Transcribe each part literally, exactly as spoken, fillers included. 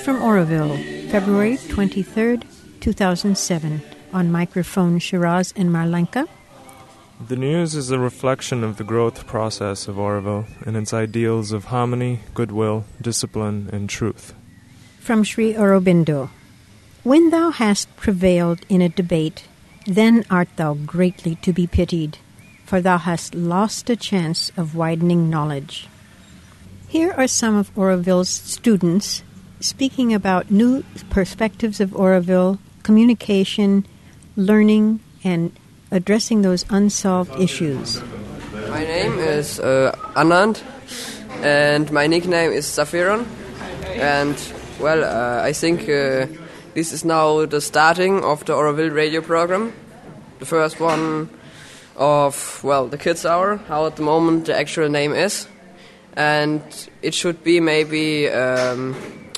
from Oroville, February twenty-third, two thousand seven. On microphone, Shiraz and Marlenka. The news is a reflection of the growth process of Oroville and its ideals of harmony, goodwill, discipline, and truth. From Sri Aurobindo. When thou hast prevailed in a debate, then art thou greatly to be pitied, for thou hast lost a chance of widening knowledge. Here are some of Oroville's students speaking about new perspectives of Oroville, communication, learning, and addressing those unsolved issues. My name is uh, Anand, and my nickname is Safiron. And, well, uh, I think uh, this is now the starting of the Oroville radio program. The first one of, well, the Kids Hour, how at the moment the actual name is. And it should be maybe um,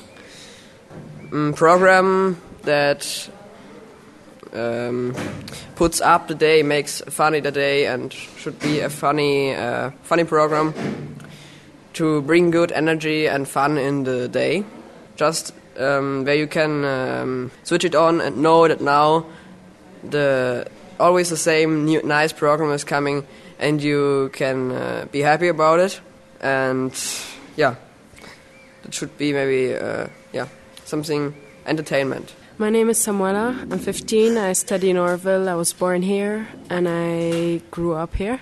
a program that um, puts up the day, makes funny the day, and should be a funny, uh, funny program to bring good energy and fun in the day. Just um, where you can um, switch it on and know that now the always the same new, nice program is coming, and you can uh, be happy about it. And yeah, it should be maybe uh, yeah something entertainment. My name is Samuela. I'm fifteen. I study in Oroville. I was born here and I grew up here.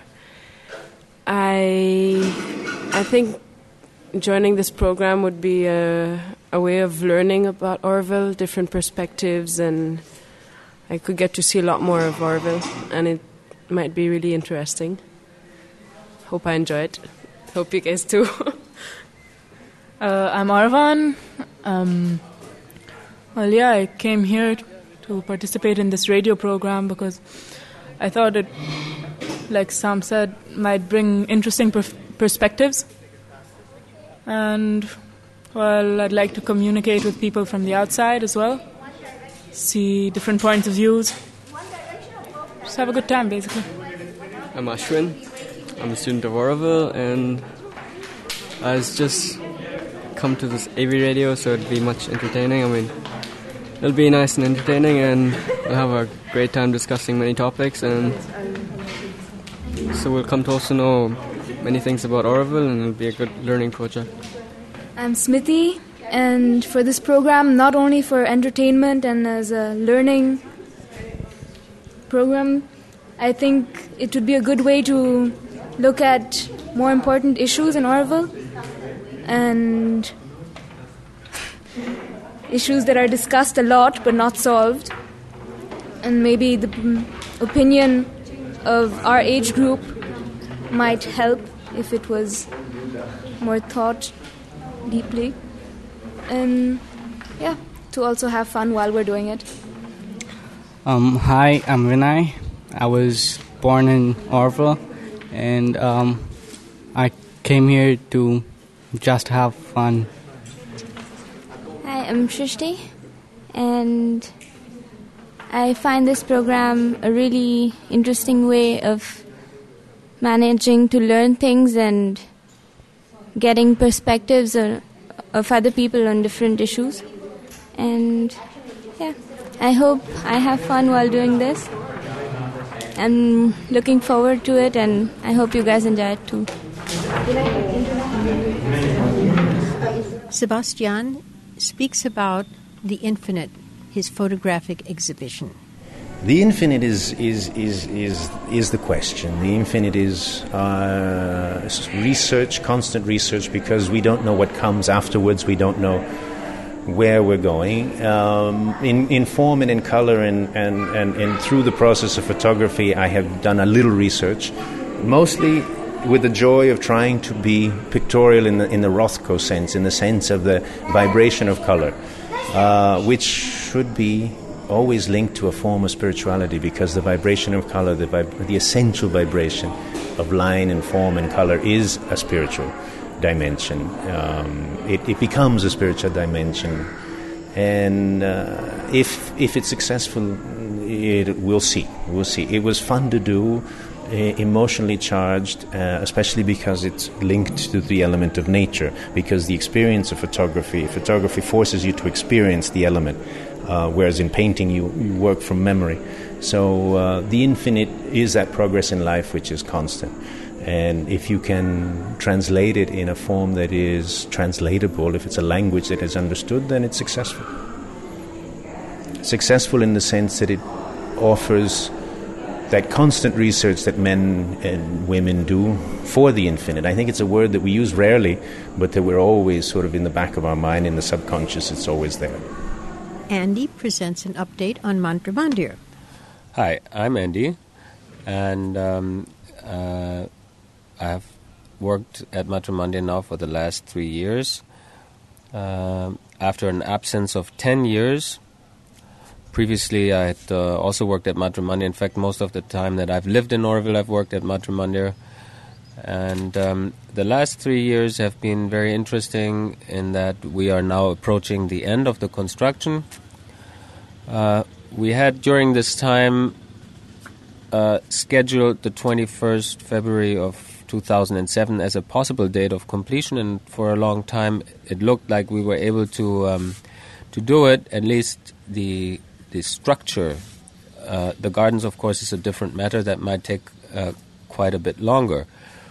I I think joining this program would be a, a way of learning about Oroville, different perspectives, and I could get to see a lot more of Oroville, and it might be really interesting. Hope I enjoy it. Hope you guys too. uh, I'm Arvan. Um, well, yeah, I came here to participate in this radio program because I thought it, like Sam said, might bring interesting perf- perspectives. And, well, I'd like to communicate with people from the outside as well, see different points of views, just have a good time, basically. I'm Ashwin. I'm a student of Oroville, and I was just come to this A V radio, so it'll be much entertaining. I mean, it'll be nice and entertaining, and we'll have a great time discussing many topics, and so we'll come to also know many things about Oroville, and it'll be a good learning project. I'm Smithy, and for this program, not only for entertainment and as a learning program, I think it would be a good way to look at more important issues in Oroville and issues that are discussed a lot but not solved. And maybe the opinion of our age group might help if it was more thought deeply. And yeah, to also have fun while we're doing it. Um, hi, I'm Vinay. I was born in Oroville. And um, I came here to just have fun. Hi, I'm Shrishti, and I find this program a really interesting way of managing to learn things and getting perspectives of, of other people on different issues. And yeah, I hope I have fun while doing this. I'm looking forward to it, and I hope you guys enjoy it too. Sebastian speaks about the infinite, his photographic exhibition. The infinite is is is is, is the question. The infinite is uh, research, constant research, because we don't know what comes afterwards. We don't know where we're going. Um, in, in form and in color and, and, and, and through the process of photography, I have done a little research, mostly with the joy of trying to be pictorial in the, in the Rothko sense, in the sense of the vibration of color, uh, which should be always linked to a form of spirituality, because the vibration of color, the, vib- the essential vibration of line and form and color is a spiritual dimension. Um, it, it becomes a spiritual dimension, and uh, if if it's successful, it, we'll see. We'll see. It was fun to do, emotionally charged, uh, especially because it's linked to the element of nature, because the experience of photography, photography forces you to experience the element, uh, whereas in painting you, you work from memory. So uh, the infinite is that progress in life which is constant. And if you can translate it in a form that is translatable, if it's a language that is understood, then it's successful. Successful in the sense that it offers that constant research that men and women do for the infinite. I think it's a word that we use rarely, but that we're always sort of in the back of our mind, in the subconscious, it's always there. Andy presents an update on Mantra Mandir. Hi, I'm Andy, and um, uh, I've worked at Mantra Mandir now for the last three years. Uh, after an absence of ten years, previously, I had uh, also worked at Mantra Mandir. In fact, most of the time that I've lived in Oroville, I've worked at Mantra Mandir. And um, the last three years have been very interesting in that we are now approaching the end of the construction. Uh, we had, during this time, uh, scheduled the twenty-first of February of two thousand seven as a possible date of completion. And for a long time, it looked like we were able to um, to do it, at least the... The structure, uh, the gardens, of course, is a different matter that might take uh, quite a bit longer.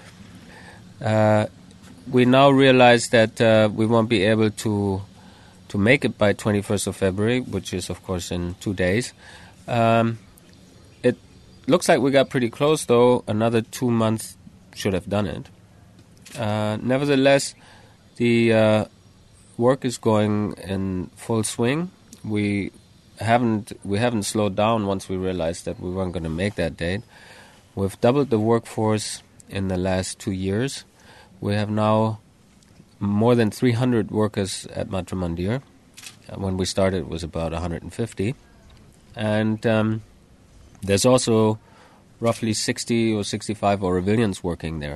Uh, we now realize that uh, we won't be able to to make it by twenty-first of February, which is, of course, in two days. Um, it looks like we got pretty close, though. Another two months should have done it. Uh, nevertheless, the uh, work is going in full swing. We haven't we haven't slowed down once we realized that we weren't going to make that date. We've doubled the workforce in the last two years. We have now more than three hundred workers at Mantra Mandir. When we started, it was about one hundred fifty. And um, there's also roughly sixty or sixty-five Orovillians working there.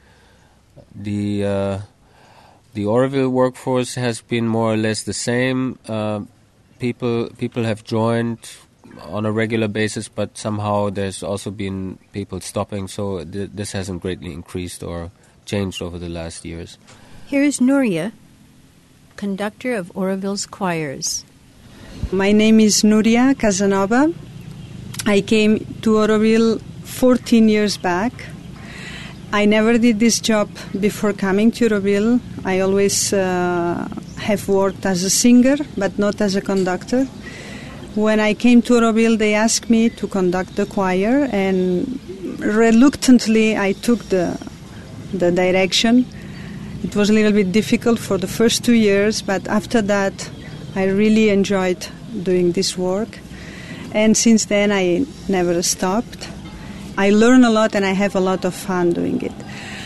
The uh, the Oroville workforce has been more or less the same. Uh, People people have joined on a regular basis, but somehow there's also been people stopping, so th- this hasn't greatly increased or changed over the last years. Here is Nuria, conductor of Oroville's choirs. My name is Nuria Casanova. I came to Oroville fourteen years back. I never did this job before coming to Oroville. I always uh, have worked as a singer, but not as a conductor. When I came to Oroville, they asked me to conduct the choir, and reluctantly I took the the direction. It was a little bit difficult for the first two years, but after that I really enjoyed doing this work. And since then I never stopped. I learn a lot and I have a lot of fun doing it.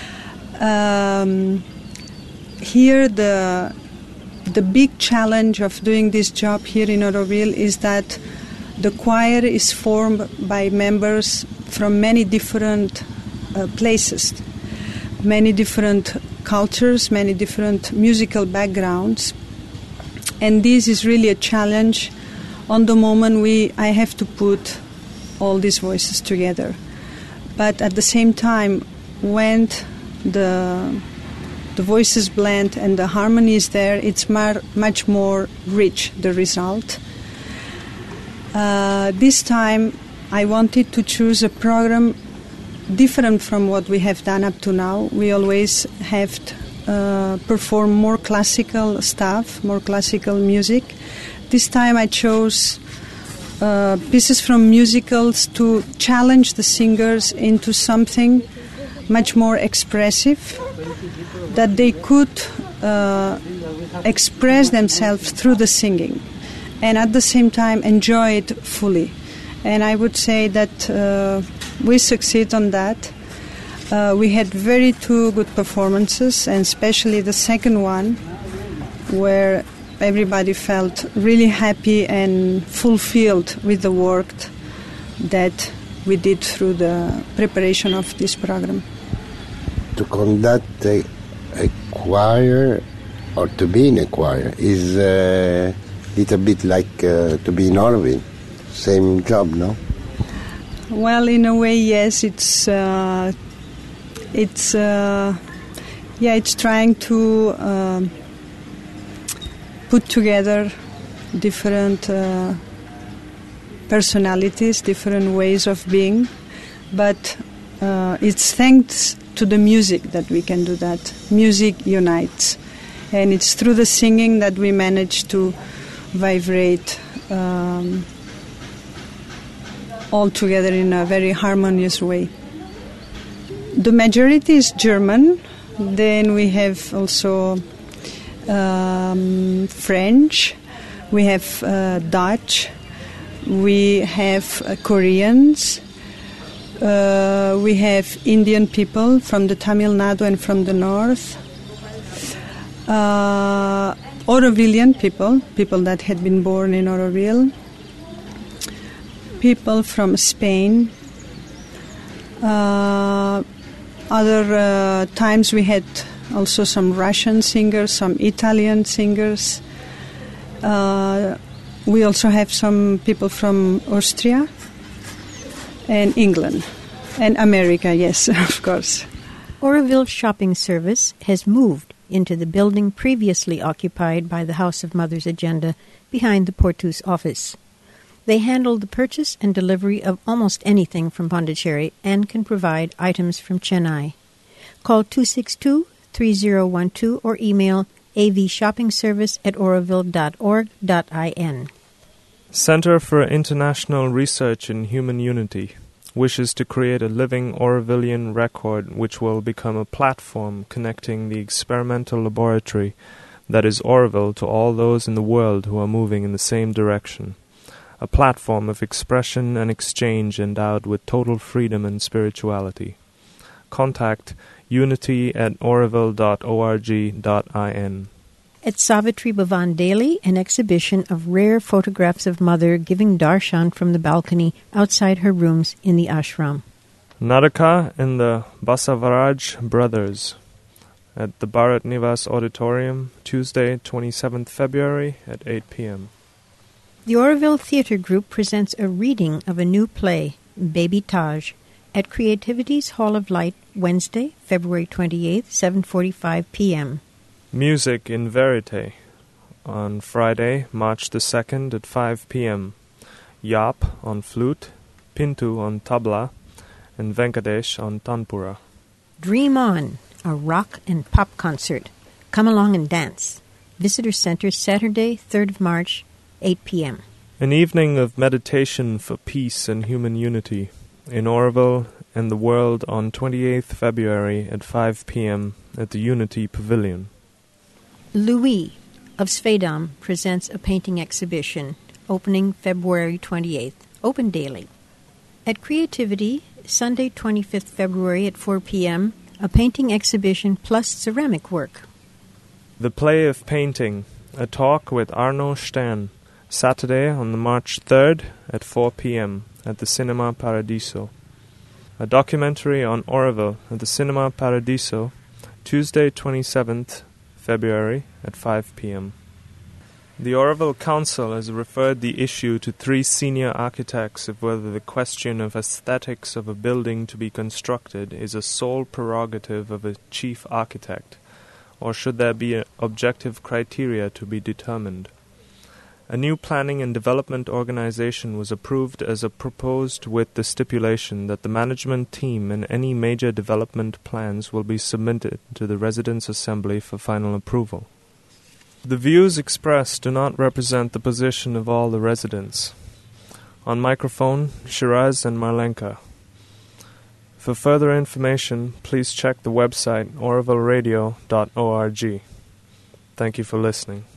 Um, here the the big challenge of doing this job here in Oroville is that the choir is formed by members from many different uh, places, many different cultures, many different musical backgrounds. And this is really a challenge. On the moment we I have to put all these voices together. But at the same time, when the the voices blend and the harmony is there, it's mar- much more rich, the result. Uh, this time, I wanted to choose a program different from what we have done up to now. We always have uh, performed more classical stuff, more classical music. This time I chose uh, pieces from musicals to challenge the singers into something much more expressive, that they could uh, express themselves through the singing and at the same time enjoy it fully. And I would say that uh, we succeed on that. Uh, we had very two good performances, and especially the second one, where everybody felt really happy and fulfilled with the work that we did through the preparation of this program. To conduct a, a choir or to be in a choir is a little bit like uh, to be in Oroville. Same job, no? Well, in a way, yes. It's uh, it's uh, yeah, it's trying to uh, put together different uh, personalities, different ways of being, but uh, it's thanks to the music that we can do that. Music unites, and it's through the singing that we manage to vibrate um, all together in a very harmonious way. The majority is German. Then we have also um, French. We have uh, Dutch. We have uh, Koreans. Uh, we have Indian people from the Tamil Nadu and from the north. Uh, Aurovillian people, people that had been born in Auroville. People from Spain. Uh, other uh, times we had also some Russian singers, some Italian singers. Uh, we also have some people from Austria and England and America, yes, of course. Auroville Shopping Service has moved into the building previously occupied by the House of Mothers Agenda behind the Portus office. They handle the purchase and delivery of almost anything from Pondicherry and can provide items from Chennai. Call two six two, three zero one two or email avshoppingservice at auroville dot org dot in. Center for International Research in Human Unity wishes to create a living Aurovillian record which will become a platform connecting the experimental laboratory that is Auroville to all those in the world who are moving in the same direction. A platform of expression and exchange endowed with total freedom and spirituality. Contact unity at auroville dot org dot in. At Savitri Bhavan Delhi, an exhibition of rare photographs of Mother giving darshan from the balcony outside her rooms in the ashram. Nadaka and the Basavaraj Brothers at the Bharat Nivas Auditorium, Tuesday, twenty-seventh February at eight p.m. The Auroville Theatre Group presents a reading of a new play, Baby Taj, at Creativity's Hall of Light, Wednesday, February twenty-eighth, seven forty-five p.m. Music in Verite on Friday, March the second at five p.m. Yap on flute, Pintu on tabla, and Venkatesh on tanpura. Dream On, a rock and pop concert. Come along and dance. Visitor Center, Saturday, third of March, eight p.m. An evening of meditation for peace and human unity in Auroville and the world on twenty-eighth February at five p.m. at the Unity Pavilion. Louis of Svedam presents a painting exhibition opening February twenty-eighth, open daily. At Creativity, Sunday twenty-fifth February at four p.m., a painting exhibition plus ceramic work. The Play of Painting, a talk with Arno Stern, Saturday on the March third at four p.m. at the Cinema Paradiso. A documentary on Auroville at the Cinema Paradiso, Tuesday twenty-seventh February at five p.m. The Auroville Council has referred the issue to three senior architects of whether the question of aesthetics of a building to be constructed is a sole prerogative of a chief architect, or should there be objective criteria to be determined. A new planning and development organization was approved as a proposed with the stipulation that the management team and any major development plans will be submitted to the Residents' Assembly for final approval. The views expressed do not represent the position of all the residents. On microphone, Shiraz and Marlenka. For further information, please check the website auroville radio dot org. Thank you for listening.